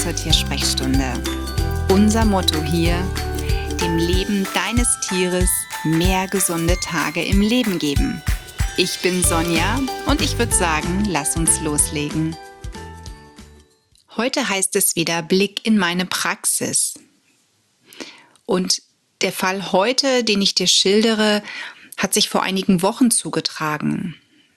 zur Tiersprechstunde. Unser Motto hier: dem Leben deines Tieres mehr gesunde Tage im Leben geben. Ich bin Sonja und ich würde sagen, lass uns loslegen. Heute heißt es wieder Blick in meine Praxis. Und der Fall heute, den ich dir schildere, hat sich vor einigen Wochen zugetragen.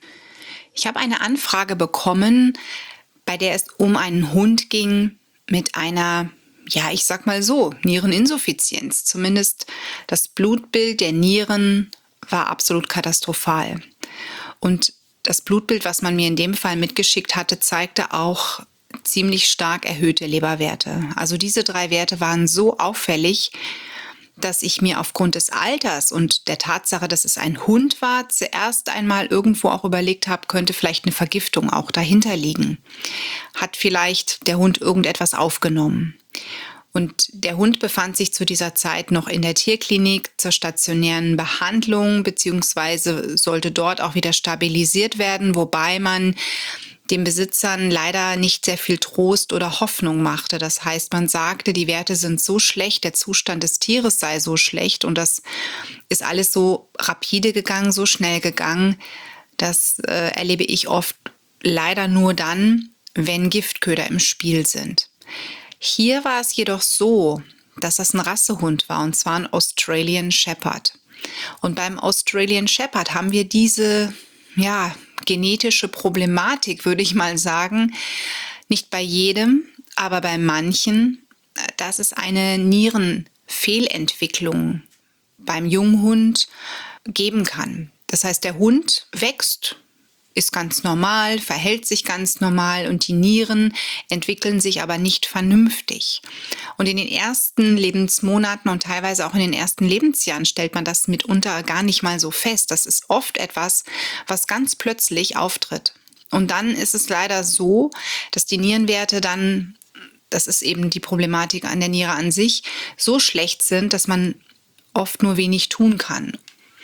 Ich habe eine Anfrage bekommen, bei der es um einen Hund ging mit einer, ich sag mal so, Niereninsuffizienz. Zumindest das Blutbild der Nieren war absolut katastrophal. Und das Blutbild, was man mir in dem Fall mitgeschickt hatte, zeigte auch ziemlich stark erhöhte Leberwerte. Also diese 3 Werte waren so auffällig, dass ich mir aufgrund des Alters und der Tatsache, dass es ein Hund war, zuerst einmal irgendwo auch überlegt habe, könnte vielleicht eine Vergiftung auch dahinter liegen. Hat vielleicht der Hund irgendetwas aufgenommen? Und der Hund befand sich zu dieser Zeit noch in der Tierklinik zur stationären Behandlung, beziehungsweise sollte dort auch wieder stabilisiert werden, wobei man den Besitzern leider nicht sehr viel Trost oder Hoffnung machte. Das heißt, man sagte, die Werte sind so schlecht, der Zustand des Tieres sei so schlecht und das ist alles so rapide gegangen, so schnell gegangen. Das erlebe ich oft leider nur dann, wenn Giftköder im Spiel sind. Hier war es jedoch so, dass das ein Rassehund war, und zwar ein Australian Shepherd. Und beim Australian Shepherd haben wir diese genetische Problematik, würde ich mal sagen, nicht bei jedem, aber bei manchen, dass es eine Nierenfehlentwicklung beim Junghund geben kann. Das heißt, der Hund wächst, ist ganz normal, verhält sich ganz normal und die Nieren entwickeln sich aber nicht vernünftig. Und in den ersten Lebensmonaten und teilweise auch in den ersten Lebensjahren stellt man das mitunter gar nicht mal so fest. Das ist oft etwas, was ganz plötzlich auftritt. Und dann ist es leider so, dass die Nierenwerte dann, das ist eben die Problematik an der Niere an sich, so schlecht sind, dass man oft nur wenig tun kann.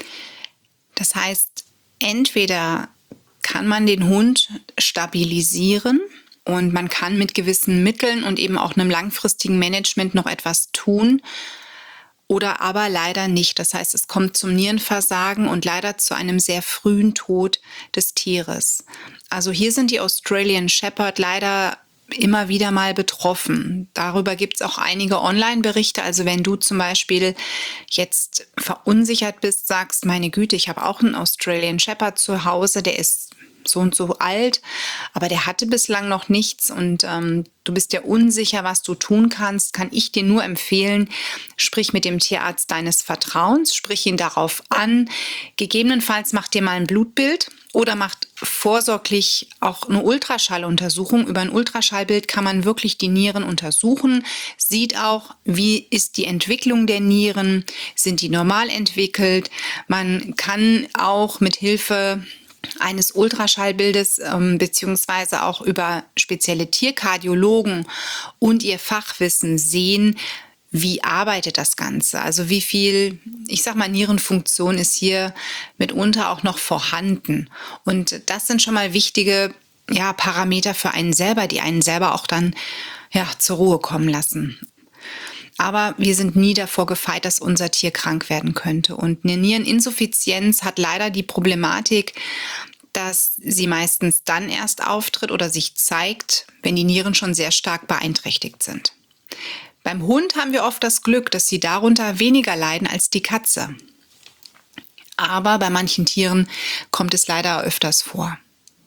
Das heißt, entweder kann man den Hund stabilisieren und man kann mit gewissen Mitteln und eben auch einem langfristigen Management noch etwas tun oder aber leider nicht. Das heißt, es kommt zum Nierenversagen und leider zu einem sehr frühen Tod des Tieres. Also hier sind die Australian Shepherd leider immer wieder mal betroffen. Darüber gibt es auch einige Online-Berichte. Also wenn du zum Beispiel jetzt verunsichert bist, sagst, meine Güte, ich habe auch einen Australian Shepherd zu Hause, der ist so und so alt, aber der hatte bislang noch nichts und du bist dir unsicher, was du tun kannst, kann ich dir nur empfehlen, sprich mit dem Tierarzt deines Vertrauens, sprich ihn darauf an. Gegebenenfalls macht dir mal ein Blutbild oder macht vorsorglich auch eine Ultraschalluntersuchung. Über ein Ultraschallbild kann man wirklich die Nieren untersuchen, sieht auch, wie ist die Entwicklung der Nieren, sind die normal entwickelt. Man kann auch mit Hilfe eines Ultraschallbildes beziehungsweise auch über spezielle Tierkardiologen und ihr Fachwissen sehen, wie arbeitet das Ganze? Also wie viel, ich sag mal, Nierenfunktion ist hier mitunter auch noch vorhanden. Und das sind schon mal wichtige Parameter für einen selber, die einen selber auch dann zur Ruhe kommen lassen. Aber wir sind nie davor gefeit, dass unser Tier krank werden könnte. Und eine Niereninsuffizienz hat leider die Problematik, dass sie meistens dann erst auftritt oder sich zeigt, wenn die Nieren schon sehr stark beeinträchtigt sind. Beim Hund haben wir oft das Glück, dass sie darunter weniger leiden als die Katze. Aber bei manchen Tieren kommt es leider öfters vor.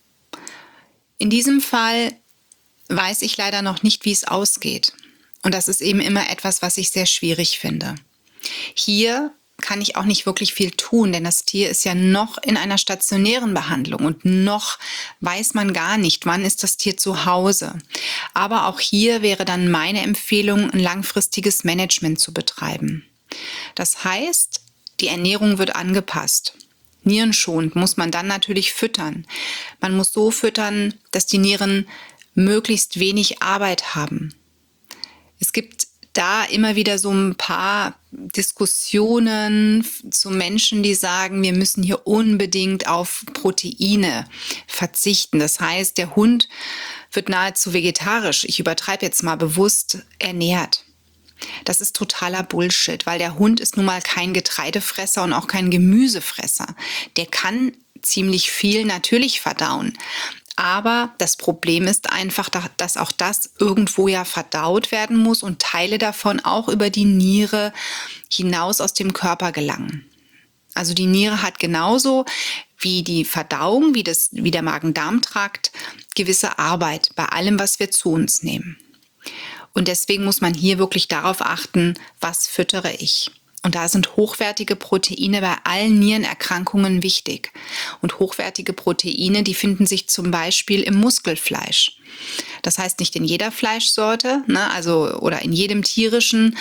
In diesem Fall weiß ich leider noch nicht, wie es ausgeht. Und das ist eben immer etwas, was ich sehr schwierig finde. Hier kann ich auch nicht wirklich viel tun, denn das Tier ist ja noch in einer stationären Behandlung und noch weiß man gar nicht, wann ist das Tier zu Hause. Aber auch hier wäre dann meine Empfehlung, ein langfristiges Management zu betreiben. Das heißt, die Ernährung wird angepasst. Nierenschonend muss man dann natürlich füttern. Man muss so füttern, dass die Nieren möglichst wenig Arbeit haben. Es gibt da immer wieder so ein paar Diskussionen zu Menschen, die sagen, wir müssen hier unbedingt auf Proteine verzichten. Das heißt, der Hund wird nahezu vegetarisch, ich übertreibe jetzt mal bewusst, ernährt. Das ist totaler Bullshit, weil der Hund ist nun mal kein Getreidefresser und auch kein Gemüsefresser. Der kann ziemlich viel natürlich verdauen. Aber das Problem ist einfach, dass auch das irgendwo ja verdaut werden muss und Teile davon auch über die Niere hinaus aus dem Körper gelangen. Also die Niere hat genauso wie die Verdauung, wie der Magen-Darm-Trakt gewisse Arbeit bei allem, was wir zu uns nehmen. Und deswegen muss man hier wirklich darauf achten, was füttere ich. Und da sind hochwertige Proteine bei allen Nierenerkrankungen wichtig. Und hochwertige Proteine, die finden sich zum Beispiel im Muskelfleisch. Das heißt nicht in jeder Fleischsorte, oder in jedem tierischen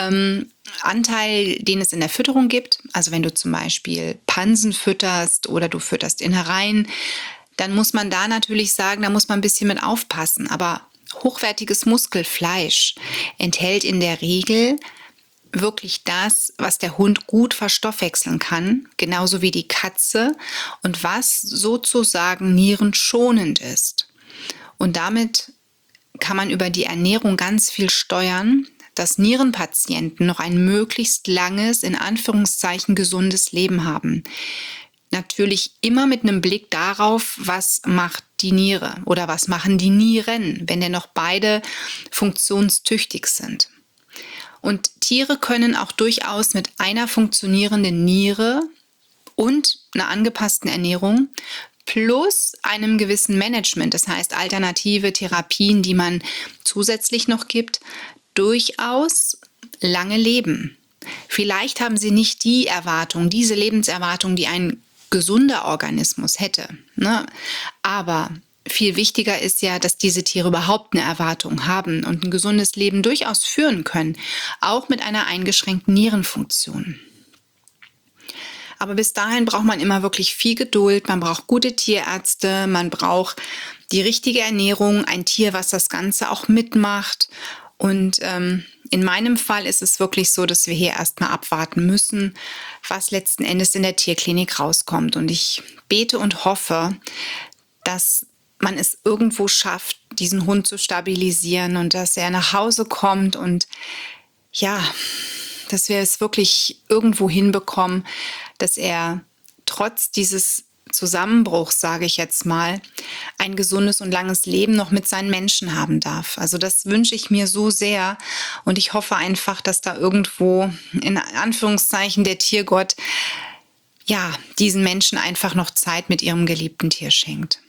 Anteil, den es in der Fütterung gibt. Also wenn du zum Beispiel Pansen fütterst oder du fütterst Innereien, dann muss man da natürlich sagen, da muss man ein bisschen mit aufpassen. Aber hochwertiges Muskelfleisch enthält in der Regel wirklich das, was der Hund gut verstoffwechseln kann, genauso wie die Katze und was sozusagen nierenschonend ist. Und damit kann man über die Ernährung ganz viel steuern, dass Nierenpatienten noch ein möglichst langes, in Anführungszeichen gesundes Leben haben. Natürlich immer mit einem Blick darauf, was macht die Niere oder was machen die Nieren, wenn denn noch beide funktionstüchtig sind. Und Tiere können auch durchaus mit einer funktionierenden Niere und einer angepassten Ernährung plus einem gewissen Management, das heißt alternative Therapien, die man zusätzlich noch gibt, durchaus lange leben. Vielleicht haben sie nicht die Erwartung, diese Lebenserwartung, die ein gesunder Organismus hätte. Aber viel wichtiger ist ja, dass diese Tiere überhaupt eine Erwartung haben und ein gesundes Leben durchaus führen können, auch mit einer eingeschränkten Nierenfunktion. Aber bis dahin braucht man immer wirklich viel Geduld, man braucht gute Tierärzte, man braucht die richtige Ernährung, ein Tier, was das Ganze auch mitmacht. Und in meinem Fall ist es wirklich so, dass wir hier erstmal abwarten müssen, was letzten Endes in der Tierklinik rauskommt. Und ich bete und hoffe, dass man es irgendwo schafft, diesen Hund zu stabilisieren und dass er nach Hause kommt und ja, dass wir es wirklich irgendwo hinbekommen, dass er trotz dieses Zusammenbruchs, sage ich jetzt mal, ein gesundes und langes Leben noch mit seinen Menschen haben darf. Also das wünsche ich mir so sehr und ich hoffe einfach, dass da irgendwo in Anführungszeichen der Tiergott diesen Menschen einfach noch Zeit mit ihrem geliebten Tier schenkt.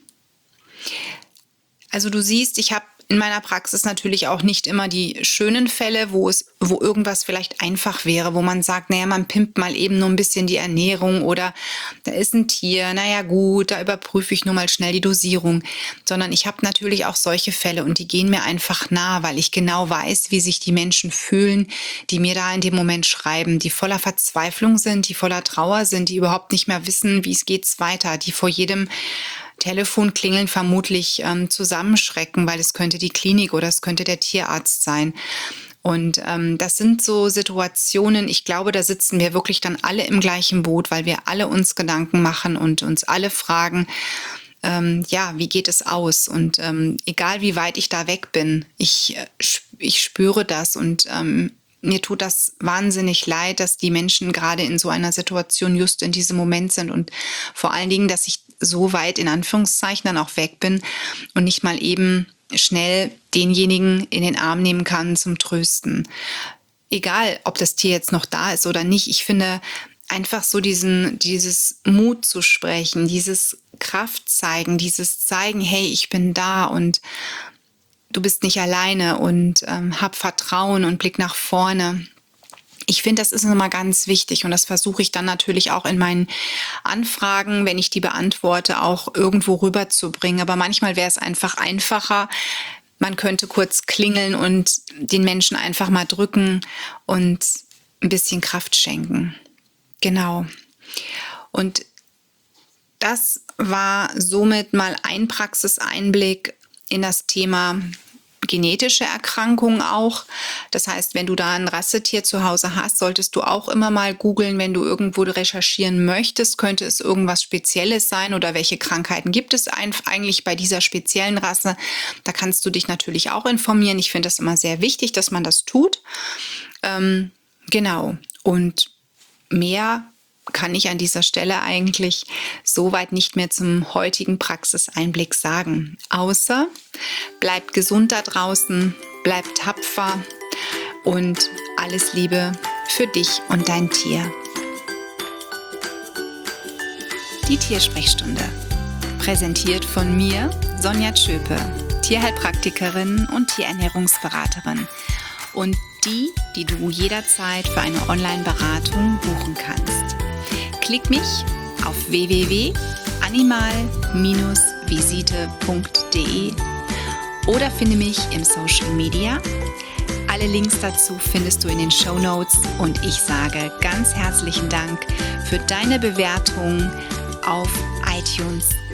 Also du siehst, ich habe in meiner Praxis natürlich auch nicht immer die schönen Fälle, wo irgendwas vielleicht einfach wäre, wo man sagt, man pimpt mal eben nur ein bisschen die Ernährung oder da ist ein Tier, gut, da überprüfe ich nur mal schnell die Dosierung, sondern ich habe natürlich auch solche Fälle und die gehen mir einfach nah, weil ich genau weiß, wie sich die Menschen fühlen, die mir da in dem Moment schreiben, die voller Verzweiflung sind, die voller Trauer sind, die überhaupt nicht mehr wissen, wie es geht's weiter, die vor jedem Telefonklingeln vermutlich zusammenschrecken, weil es könnte die Klinik oder es könnte der Tierarzt sein. Und das sind so Situationen, ich glaube, da sitzen wir wirklich dann alle im gleichen Boot, weil wir alle uns Gedanken machen und uns alle fragen, wie geht es aus? Und egal wie weit ich da weg bin, ich spüre das und mir tut das wahnsinnig leid, dass die Menschen gerade in so einer Situation just in diesem Moment sind und vor allen Dingen, dass ich so weit in Anführungszeichen dann auch weg bin und nicht mal eben schnell denjenigen in den Arm nehmen kann zum Trösten. Egal, ob das Tier jetzt noch da ist oder nicht, ich finde einfach so dieses Mut zu sprechen, dieses Kraft zeigen, dieses zeigen, hey, ich bin da und du bist nicht alleine und hab Vertrauen und Blick nach vorne. Ich finde, das ist nochmal ganz wichtig und das versuche ich dann natürlich auch in meinen Anfragen, wenn ich die beantworte, auch irgendwo rüberzubringen. Aber manchmal wäre es einfach einfacher, man könnte kurz klingeln und den Menschen einfach mal drücken und ein bisschen Kraft schenken. Genau. Und das war somit mal ein Praxiseinblick in das Thema genetische Erkrankungen auch. Das heißt, wenn du da ein Rassetier zu Hause hast, solltest du auch immer mal googeln, wenn du irgendwo recherchieren möchtest, könnte es irgendwas Spezielles sein oder welche Krankheiten gibt es eigentlich bei dieser speziellen Rasse. Da kannst du dich natürlich auch informieren. Ich finde das immer sehr wichtig, dass man das tut. Genau. Und mehr kann ich an dieser Stelle eigentlich soweit nicht mehr zum heutigen Praxiseinblick sagen. Außer bleibt gesund da draußen, bleibt tapfer und alles Liebe für dich und dein Tier. Die Tiersprechstunde. Präsentiert von mir, Sonja Tschöpe, Tierheilpraktikerin und Tierernährungsberaterin. Und die du jederzeit für eine Online-Beratung buchen kannst. Klick mich auf www.animal-visite.de oder finde mich im Social Media. Alle Links dazu findest du in den Shownotes und ich sage ganz herzlichen Dank für deine Bewertung auf iTunes